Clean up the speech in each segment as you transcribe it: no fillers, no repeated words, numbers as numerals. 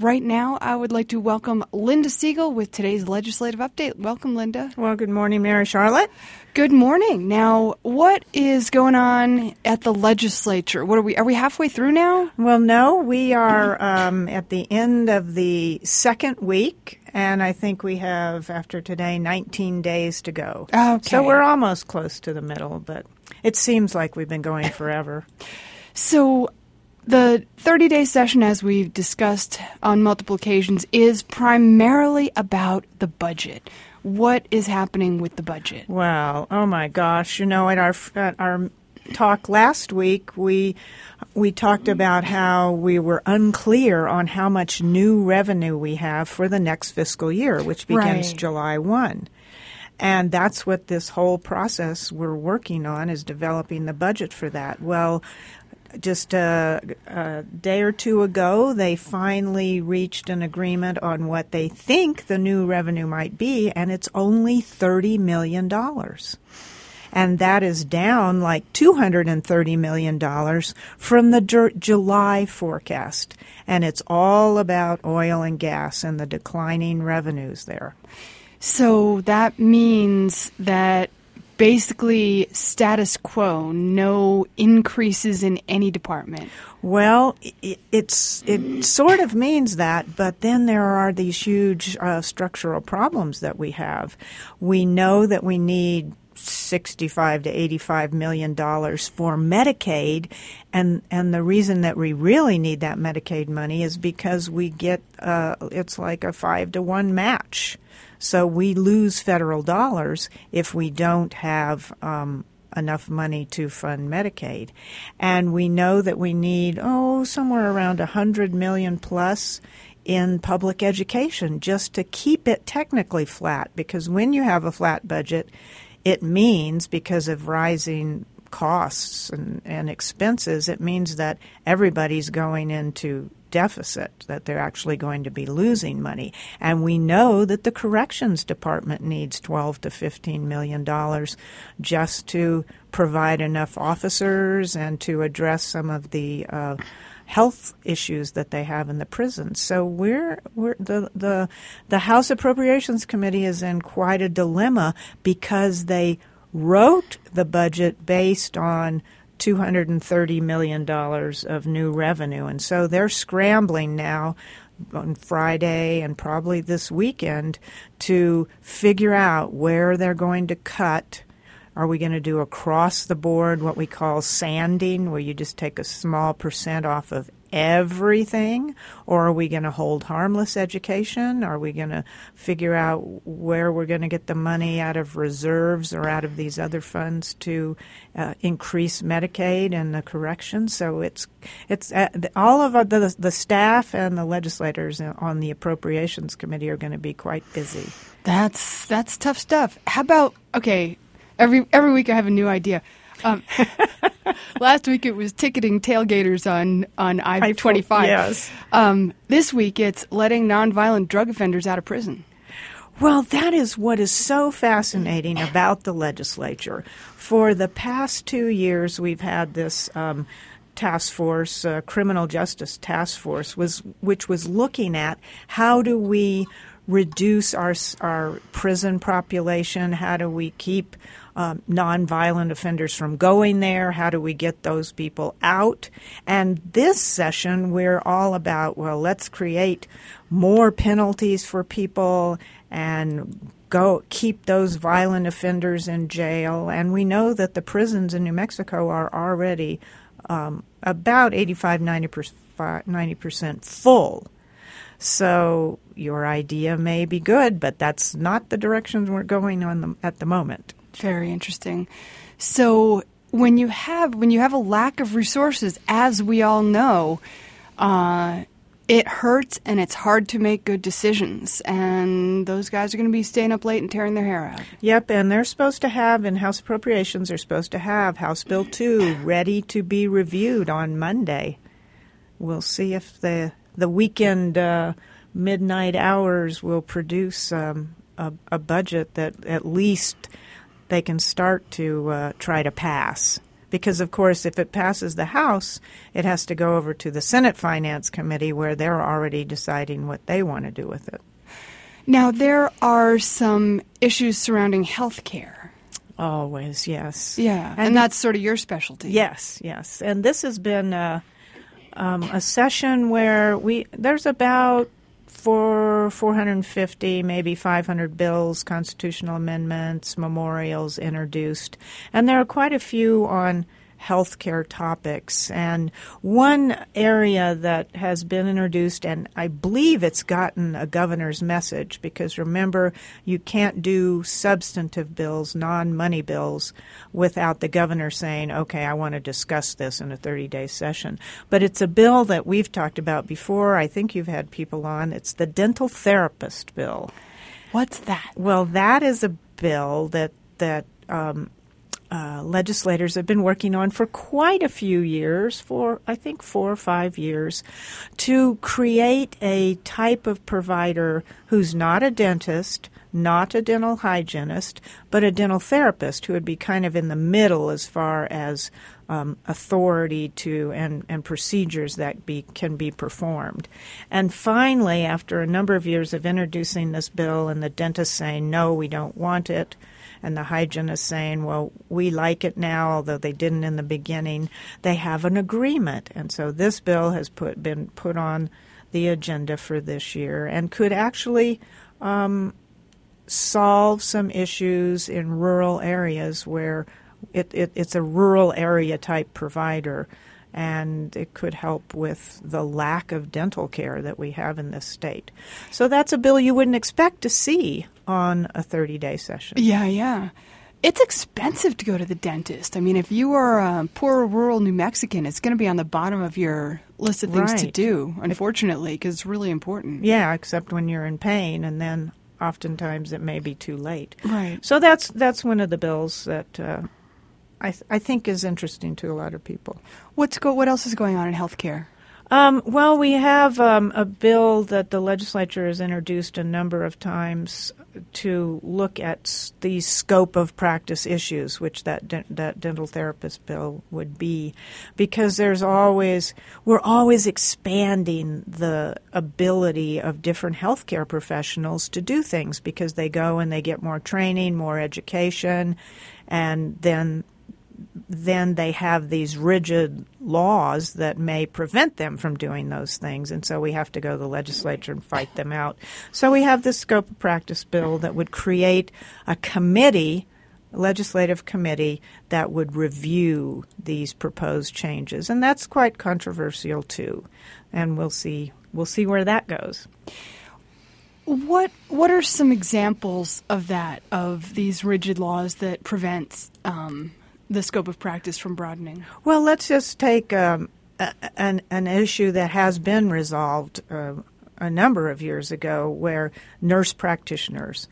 right now, I would like to welcome Linda Siegel with today's legislative update. Welcome, Linda. Well, good morning, Mary Charlotte. Good morning. Now, what is going on at the legislature? What are we halfway through now? Well, no, we are at the end of the second week, and I think we have, after today, 19 days to go. Okay. So we're almost close to the middle, but it seems like we've been going forever. So the 30-day session, as we've discussed on multiple occasions, is primarily about the budget. What is happening with the budget? Well, oh my gosh, at our talk last week, we talked about how we were unclear on how much new revenue we have for the next fiscal year, which begins Right. July 1. And that's what this whole process we're working on, is developing the budget for that. Well, just a day or two ago, they finally reached an agreement on what they think the new revenue might be, and it's only $30 million. And that is down like $230 million from the July forecast. And it's all about oil and gas and the declining revenues there. So that means that basically status quo, no increases in any department. Well, it sort of means that, but then there are these huge structural problems that we have. We know that we need $65 to $85 million for Medicaid, and the reason that we really need that Medicaid money is because we get it's like a 5-to-1 match. So we lose federal dollars if we don't have enough money to fund Medicaid. And we know that we need, somewhere around $100 million plus in public education just to keep it technically flat. Because when you have a flat budget, it means, because of rising costs and expenses, it means that everybody's going into deficit, that they're actually going to be losing money. And we know that the corrections department needs $12 to $15 million just to provide enough officers and to address some of the health issues that they have in the prisons. So the House Appropriations Committee is in quite a dilemma because they wrote the budget based on $230 million of new revenue. And so they're scrambling now on Friday and probably this weekend to figure out where they're going to cut. Are we going to do across the board what we call sanding, where you just take a small percent off of everything? Or are we going to hold harmless education? Are we going to figure out where we're going to get the money out of reserves or out of these other funds to increase Medicaid and the corrections? So it's all of the staff and the legislators on the Appropriations Committee are going to be quite busy. That's tough stuff. How about, okay, every week I have a new idea. Last week it was ticketing tailgaters on I-25. Yes. This week it's letting nonviolent drug offenders out of prison. Well, that is what is so fascinating about the legislature. For the past 2 years, we've had this task force, criminal justice task force, which was looking at how do we reduce our prison population, how do we keep nonviolent offenders from going there, how do we get those people out. And this session, we're all about, well, let's create more penalties for people and go keep those violent offenders in jail. And we know that the prisons in New Mexico are already about 90% full. So your idea may be good, but that's not the direction we're going on at the moment. Very interesting. So when you have a lack of resources, as we all know, it hurts and it's hard to make good decisions. And those guys are going to be staying up late and tearing their hair out. Yep, and they're supposed to have, in House Appropriations, they're supposed to have House Bill 2 ready to be reviewed on Monday. We'll see if the weekend midnight hours will produce a budget that at least they can start to try to pass. Because, of course, if it passes the House, it has to go over to the Senate Finance Committee where they're already deciding what they want to do with it. Now, there are some issues surrounding health care. Always, yes. Yeah, and that's sort of your specialty. Yes, yes. And this has been a session where there's about 450, maybe 500 bills, constitutional amendments, memorials introduced. And there are quite a few on healthcare topics. And one area that has been introduced, and I believe it's gotten a governor's message, because remember, you can't do substantive bills, non-money bills, without the governor saying, okay, I want to discuss this in a 30-day session. But it's a bill that we've talked about before. I think you've had people on. It's the dental therapist bill. What's that? Well, that is a bill that legislators have been working on for quite a few years, for I think 4 or 5 years, to create a type of provider who's not a dentist, not a dental hygienist, but a dental therapist who would be kind of in the middle as far as authority to and procedures that can be performed. And finally, after a number of years of introducing this bill and the dentist saying, no, we don't want it, and the hygienist saying, well, we like it now, although they didn't in the beginning, they have an agreement. And so this bill has been put on the agenda for this year and could actually solve some issues in rural areas where it's a rural area type provider, and it could help with the lack of dental care that we have in this state. So that's a bill you wouldn't expect to see on a 30-day session. Yeah. It's expensive to go to the dentist. I mean, if you are a poor rural New Mexican, it's going to be on the bottom of your list of things to do, unfortunately, because it's really important. Yeah, except when you're in pain, and then oftentimes it may be too late. Right. So that's one of the bills that I think is interesting to a lot of people. What else is going on in healthcare? Well, we have a bill that the legislature has introduced a number of times to look at these scope of practice issues, which that dental therapist bill would be, because we're always expanding the ability of different healthcare professionals to do things, because they go and they get more training, more education, and then they have these rigid laws that may prevent them from doing those things, and so we have to go to the legislature and fight them out. So we have this scope of practice bill that would create a legislative committee that would review these proposed changes, and that's quite controversial too, and we'll see where that goes. What are some examples of that, of these rigid laws that prevent the scope of practice from broadening? Well, let's just take an issue that has been resolved a number of years ago, where nurse practitioners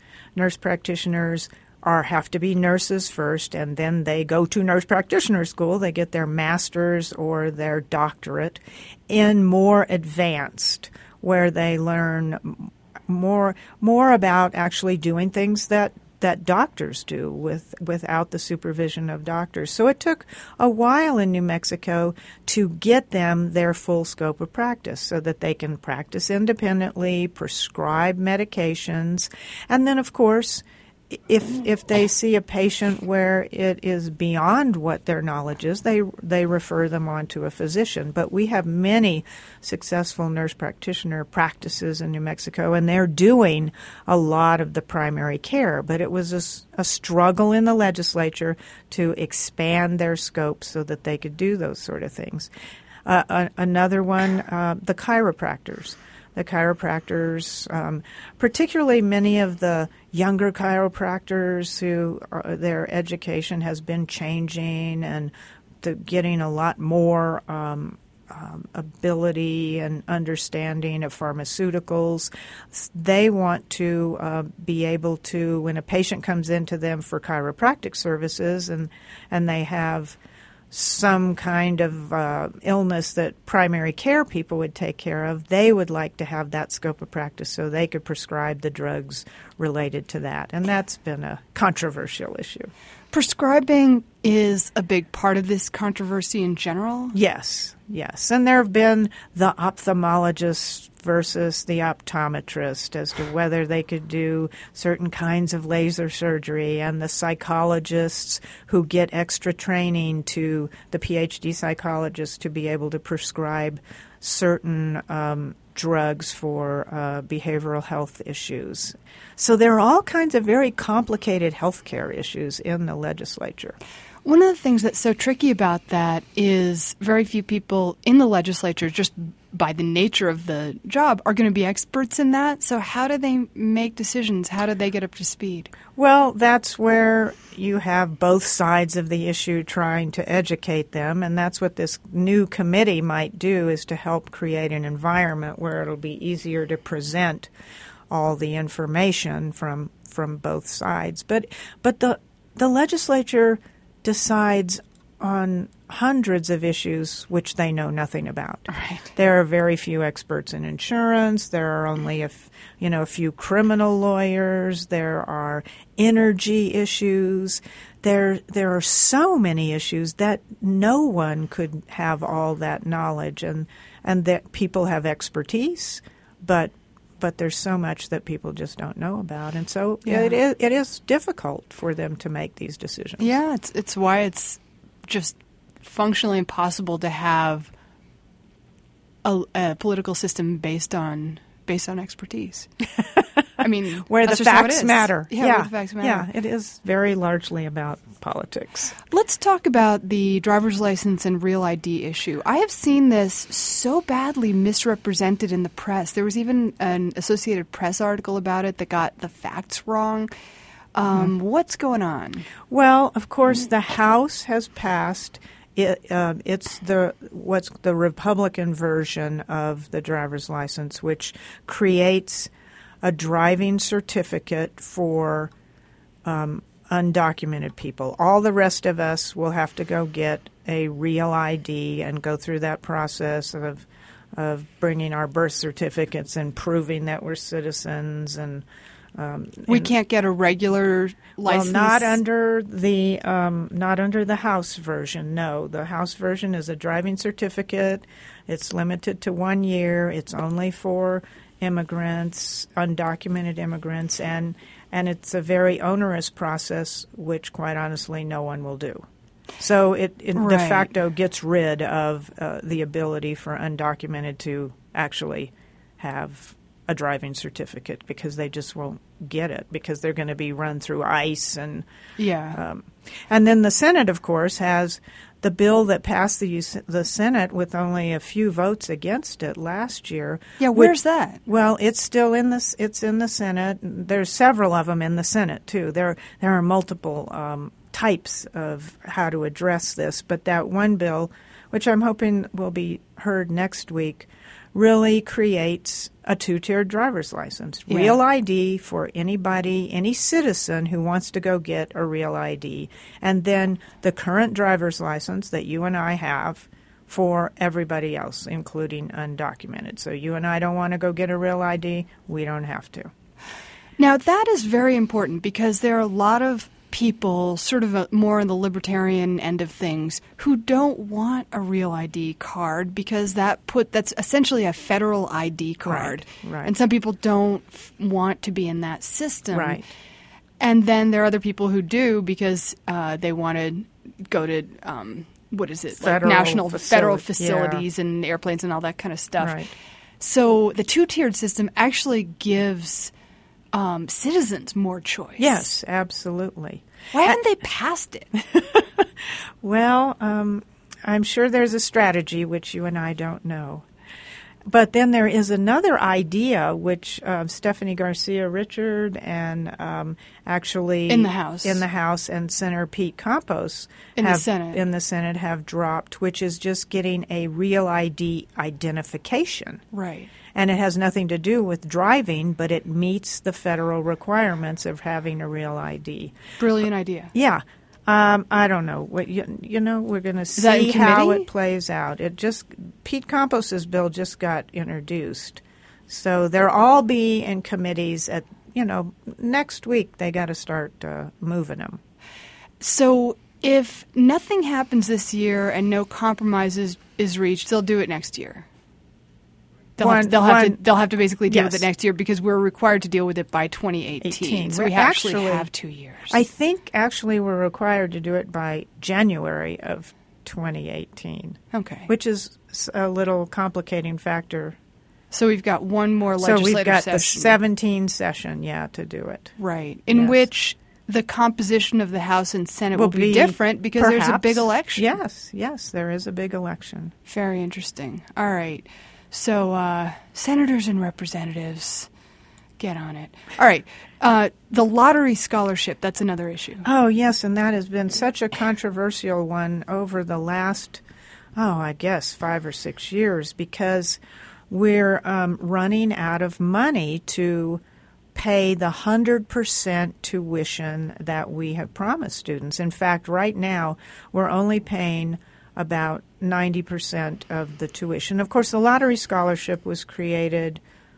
have to be nurses first, and then they go to nurse practitioner school. They get their master's or their doctorate in more advanced, where they learn more about actually doing things that doctors do without the supervision of doctors. So it took a while in New Mexico to get them their full scope of practice so that they can practice independently, prescribe medications, and then, of course, if they see a patient where it is beyond what their knowledge is, they refer them on to a physician. But we have many successful nurse practitioner practices in New Mexico, and they're doing a lot of the primary care. But it was a struggle in the legislature to expand their scope so that they could do those sort of things. Another one, the chiropractors. The chiropractors, particularly many of the younger chiropractors who their education has been changing and getting a lot more ability and understanding of pharmaceuticals. They want to be able to, when a patient comes into them for chiropractic services and they have some kind of illness that primary care people would take care of, they would like to have that scope of practice so they could prescribe the drugs related to that. And that's been a controversial issue. Prescribing is a big part of this controversy in general? Yes. And there have been the ophthalmologist versus the optometrist as to whether they could do certain kinds of laser surgery, and the psychologists who get extra training to the PhD psychologists to be able to prescribe certain drugs for behavioral health issues. So there are all kinds of very complicated healthcare issues in the legislature. One of the things that's so tricky about that is very few people in the legislature, just by the nature of the job, are going to be experts in that. So how do they make decisions? How do they get up to speed? Well, that's where you have both sides of the issue trying to educate them, and that's what this new committee might do, is to help create an environment where it'll be easier to present all the information from both sides. But the legislature decides on hundreds of issues which they know nothing about. Right. There are very few experts in insurance. There are only a few criminal lawyers. There are energy issues. There are so many issues that no one could have all that knowledge, and that people have expertise, but there's so much that people just don't know about, and so it is difficult for them to make these decisions. Yeah, it's why it's just functionally impossible to have a political system based on expertise. I mean, where the facts matter. Yeah, where the facts matter. Yeah, it is very largely about politics. Let's talk about the driver's license and real ID issue. I have seen this so badly misrepresented in the press. There was even an Associated Press article about it that got the facts wrong. What's going on? Well, of course, the House has passed. It's the Republican version of the driver's license, which creates a driving certificate for undocumented people. All the rest of us will have to go get a real ID and go through that process of bringing our birth certificates and proving that we're citizens. And we can't get a regular license. Well, not under the House version. No, the House version is a driving certificate. It's limited to 1 year. It's only for immigrants, undocumented immigrants, and it's a very onerous process, which, quite honestly, no one will do. So it de facto gets rid of the ability for undocumented to actually have a driving certificate, because they just won't get it, because they're going to be run through ICE. And and then the Senate, of course, has the bill that passed the Senate with only a few votes against it last year. Yeah, where's that? Well, it's still in the Senate. There's several of them in the Senate too. There are multiple types of how to address this, but that one bill, which I'm hoping will be heard next week, really creates a two-tiered driver's license. Yeah. Real ID for anybody, any citizen who wants to go get a real ID. And then the current driver's license that you and I have for everybody else, including undocumented. So you and I don't want to go get a real ID, we don't have to. Now, that is very important, because there are a lot of people sort of more on the libertarian end of things who don't want a real ID card, because that's essentially a federal ID card. Right. And some people don't want to be in that system. Right. And then there are other people who do, because they want to go to federal facilities and airplanes and all that kind of stuff. Right. So the two-tiered system actually gives citizens more choice. Yes, absolutely. Why haven't they passed it? Well, I'm sure there's a strategy which you and I don't know. But then there is another idea which Stephanie Garcia Richard and actually in the House and Senator Pete Campos in the Senate have dropped, which is just getting a real ID identification. Right. And it has nothing to do with driving, but it meets the federal requirements of having a real ID. Brilliant idea. Yeah. I don't know. We're going to that in see how committee? it plays out. Pete Compos's bill just got introduced. So they'll all be in committees at, next week they got to start moving them. So if nothing happens this year and no compromises is reached, they'll do it next year. They'll have to basically deal with it next year because we're required to deal with it by 2018. So we actually have 2 years. I think actually we're required to do it by January of 2018. Okay. Which is a little complicating factor. So we've got one more legislative session. So we've got the 17 session, to do it. Right. In which the composition of the House and Senate will be different because there's a big election. Yes, there is a big election. Very interesting. All right. So senators and representatives, get on it. All right. The lottery scholarship, that's another issue. Oh, yes, and that has been such a controversial one over the last, I guess 5 or 6 years because we're running out of money to pay the 100% tuition that we have promised students. In fact, right now, we're only paying about 90% of the tuition. Of course, the lottery scholarship was created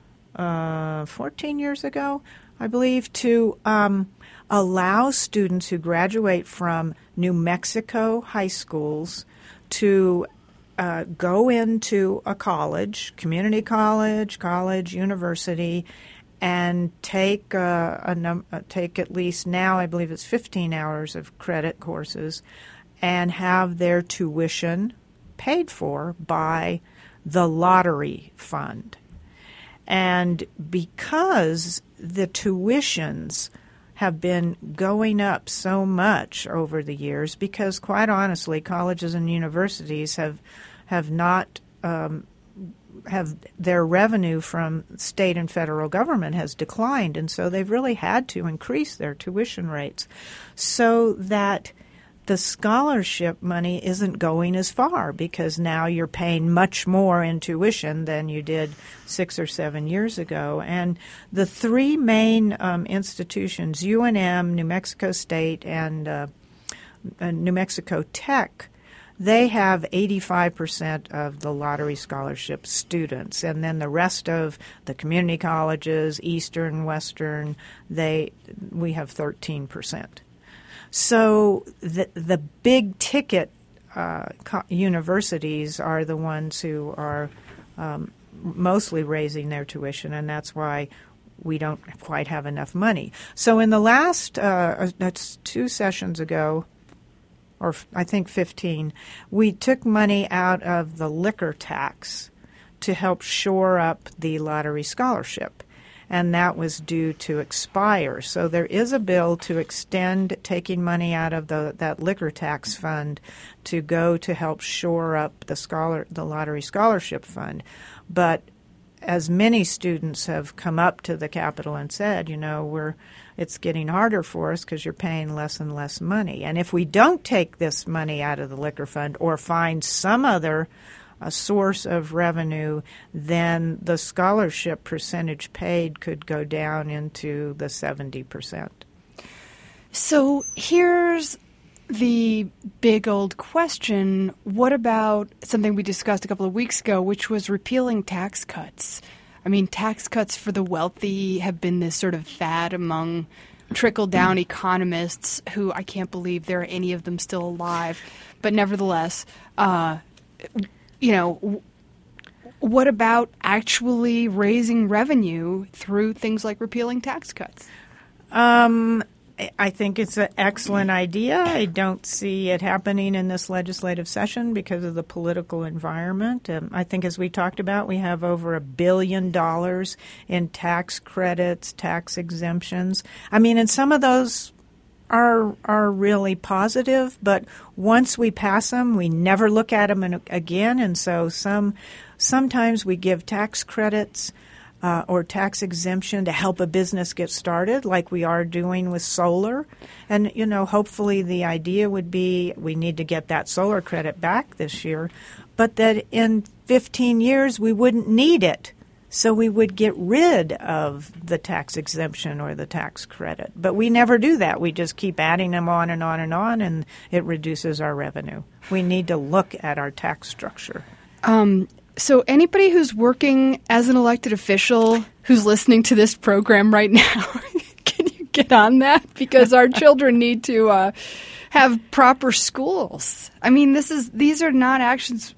14 years ago, I believe, to allow students who graduate from New Mexico high schools to go into a college, community college, university, and take at least now, I believe it's 15 hours of credit courses, and have their tuition paid for by the lottery fund. And because the tuitions have been going up so much over the years, because quite honestly, colleges and universities have not have their revenue from state and federal government has declined, and so they've really had to increase their tuition rates so that the scholarship money isn't going as far because now you're paying much more in tuition than you did 6 or 7 years ago. And the three main institutions, UNM, New Mexico State, and New Mexico Tech, they have 85% of the lottery scholarship students. And then the rest of the community colleges, Eastern, Western, we have 13%. So the big ticket universities are the ones who are mostly raising their tuition, and that's why we don't quite have enough money. So in the last that's 2 sessions ago, or I think 15, we took money out of the liquor tax to help shore up the lottery scholarship. And that was due to expire. So there is a bill to extend taking money out of that liquor tax fund to go to help shore up the lottery scholarship fund. But as many students have come up to the Capitol and said, it's getting harder for us because you're paying less and less money. And if we don't take this money out of the liquor fund or find some other a source of revenue, then the scholarship percentage paid could go down into the 70%. So here's the big old question. What about something we discussed a couple of weeks ago, which was repealing tax cuts? I mean, tax cuts for the wealthy have been this sort of fad among trickle-down economists who I can't believe there are any of them still alive. But nevertheless, what about actually raising revenue through things like repealing tax cuts? I think it's an excellent idea. I don't see it happening in this legislative session because of the political environment. I think, as we talked about, we have over $1 billion in tax credits, tax exemptions. I mean, and some of those are really positive, but once we pass them, we never look at them again. And so sometimes we give tax credits or tax exemption to help a business get started, like we are doing with solar. And, hopefully the idea would be we need to get that solar credit back this year, but that in 15 years we wouldn't need it. so we would get rid of the tax exemption or the tax credit. But we never do that. We just keep adding them on and on and on, and it reduces our revenue. We need to look at our tax structure. So anybody who's working as an elected official who's listening to this program right now, can you get on that? Because our children need to have proper schools. I mean, these are not actions.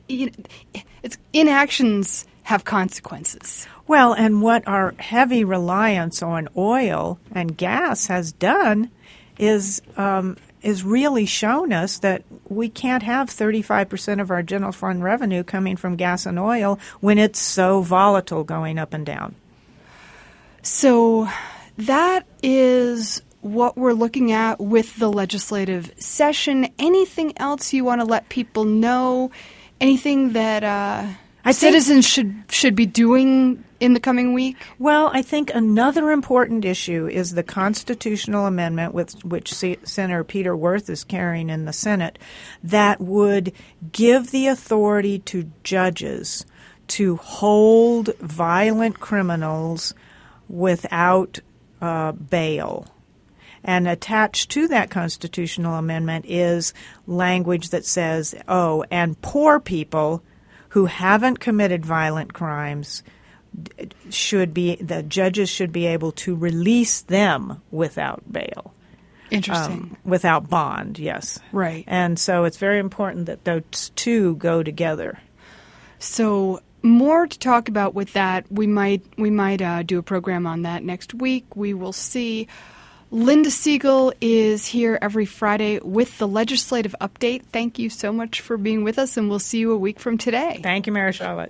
Inactions have consequences. Well, and what our heavy reliance on oil and gas has done is really shown us that we can't have 35% of our general fund revenue coming from gas and oil when it's so volatile going up and down. So that is what we're looking at with the legislative session. Anything else you want to let people know? Anything that citizens should be doing in the coming week? Well, I think another important issue is the constitutional amendment which Senator Peter Wirth is carrying in the Senate that would give the authority to judges to hold violent criminals without bail. And attached to that constitutional amendment is language that says, and poor people who haven't committed violent crimes the judges should be able to release them without bail. Interesting. Without bond, yes. Right. And so it's very important that those two go together. So more to talk about with that. We might do a program on that next week. We will see. Linda Siegel is here every Friday with the Legislative Update. Thank you so much for being with us, and we'll see you a week from today. Thank you, Mary Charlotte.